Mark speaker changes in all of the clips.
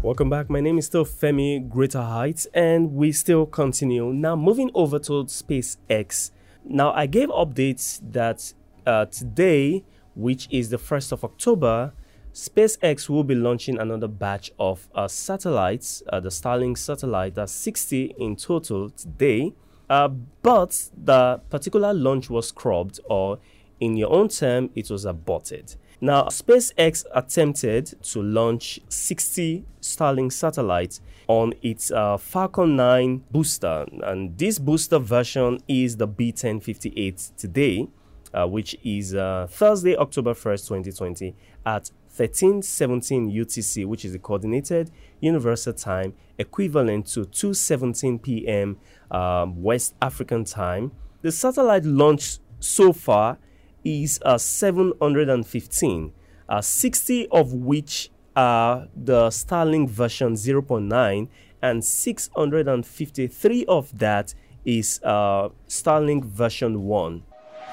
Speaker 1: Welcome back. My name is still Femi Greater Heights, and we still continue. Now, moving over to SpaceX. Now, I gave updates that today, which is the 1st of October, SpaceX will be launching another batch of satellites, the Starlink satellite, that's 60 in total today. But the particular launch was scrubbed, or in your own term, it was aborted. Now, SpaceX attempted to launch 60 Starlink satellites on its Falcon 9 booster, and this booster version is the B1058 today, which is Thursday, October 1st, 2020 at 13:17 UTC, which is the Coordinated Universal Time, equivalent to 2:17 p.m. West African Time. The satellite launch so far is 715, 60 of which are the Starlink version 0.9, and 653 of that is Starlink version 1.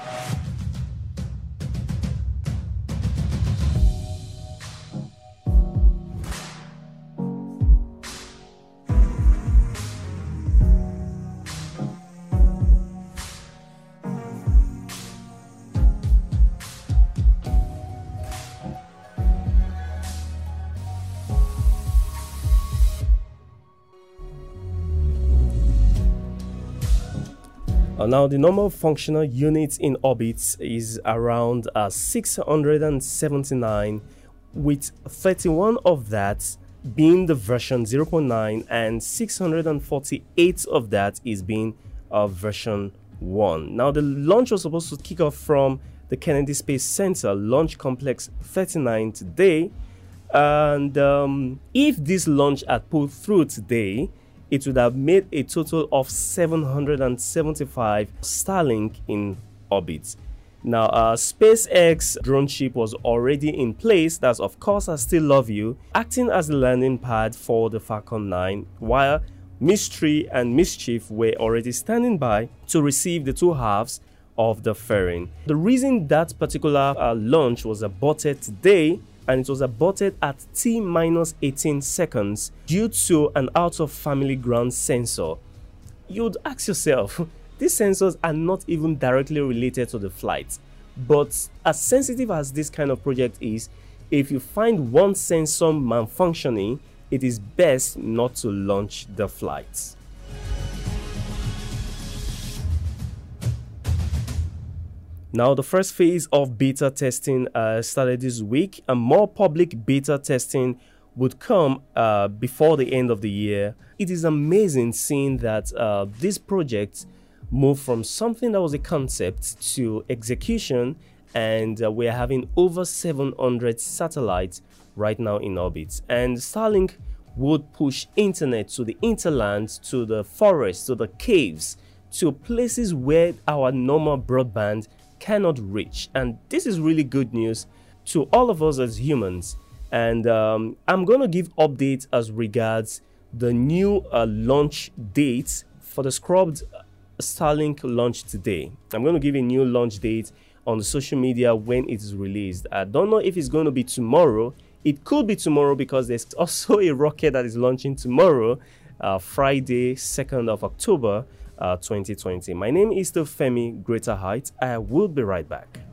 Speaker 1: Now, the normal functional units in orbit is around 679, with 31 of that being the version 0.9, and 648 of that is being version 1. Now, the launch was supposed to kick off from the Kennedy Space Center, Launch Complex 39 today. And if this launch had pulled through today, it would have made a total of 775 Starlink in orbit. Now, SpaceX drone ship was already in place. That's, of course, I Still Love You, acting as the landing pad for the Falcon 9, while Mystery and Mischief were already standing by to receive the two halves of the fairing. The reason that particular launch was aborted today, and it was aborted at T-18 seconds due to an out-of-family ground sensor. You'd ask yourself, these sensors are not even directly related to the flight. But as sensitive as this kind of project is, if you find one sensor malfunctioning, it is best not to launch the flight. Now, the first phase of beta testing started this week, and more public beta testing would come before the end of the year. It is amazing seeing that this project moved from something that was a concept to execution, and we're having over 700 satellites right now in orbit. And Starlink would push internet to the hinterlands, to the forests, to the caves, to places where our normal broadband cannot reach. And this is really good news to all of us as humans. And I'm going to give updates as regards the new launch dates for the scrubbed Starlink launch today. I'm going to give a new launch date on the social media when it is released. I don't know if it's going to be tomorrow. It could be tomorrow because there's also a rocket that is launching tomorrow, Friday, 2nd of October, 2020. My name is still Femi Greater Heights. I will be right back.